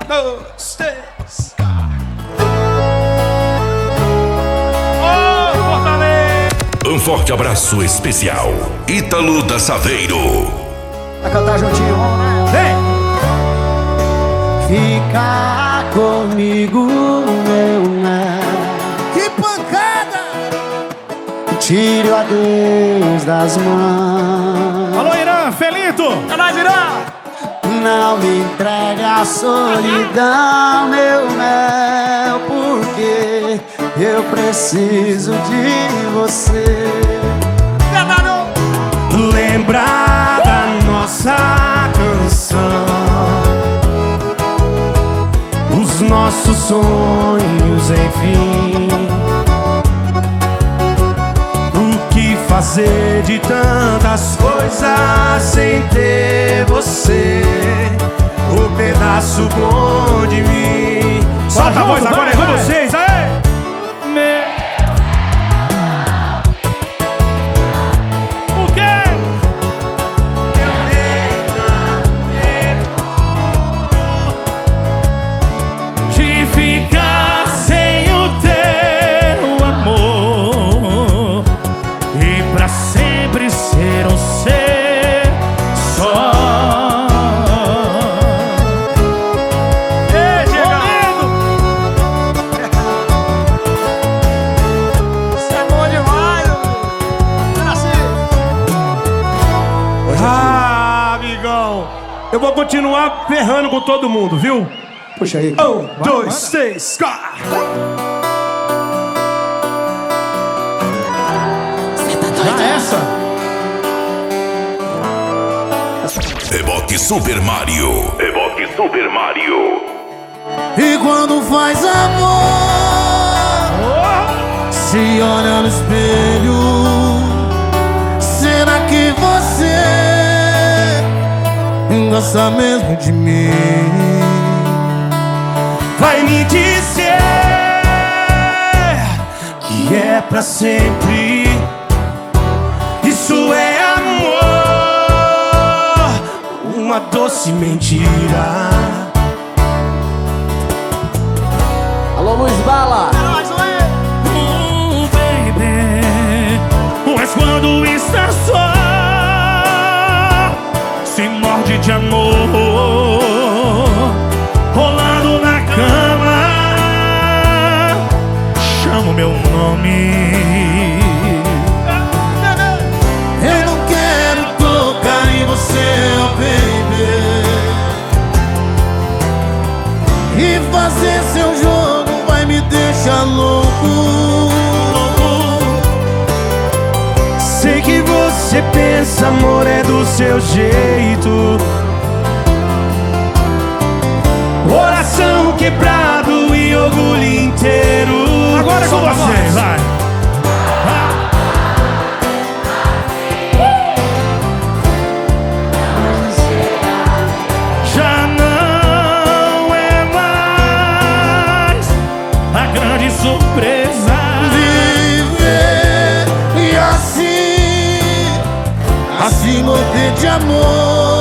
dois, três. Um forte abraço especial, Ítalo da Saveiro. Vai cantar juntinho, vamos, né? Vem! Fica comigo, meu né? Que pancada! Tire o adeus das mãos. Alô, Irã, Felito! É nóis, Irã! Não me entregue a solidão, meu mel, porque eu preciso de você. Lembrar da nossa canção, os nossos sonhos, enfim. O que fazer de tantas coisas sem ter você? O pedaço bom de mim. Solta a voz agora, é com vocês, aê! O quê? De ficar sem o teu amor e pra sempre ser um ser só. Ei, Diego! Isso é bom demais, Ah, amigão, eu vou continuar ferrando com todo mundo, viu? Puxa aí. Um, dois, três, quatro. Já essa? Reboque Super Mario. Reboque Super Mario. E quando faz amor, se olha no espelho, será que você gosta mesmo de mim? Vai me dizer que é pra sempre. Isso é amor, uma doce mentira. Alô, Luiz Bala! Baby, mas quando está só, se morde de amor, rolando na cama, chama o meu nome. Eu não quero tocar em você, oh baby, e fazer seu jogo vai me deixar louco. Sei que você pensa, amor, é do seu jeito. Coração quebrado e orgulho inteiro. Agora é com você, vai. Já não é mais a grande surpresa. Viver e assim morrer de amor.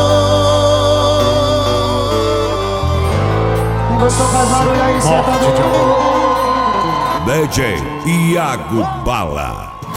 Gostou, faz barulho aí, sentador. DJ Iago Bala.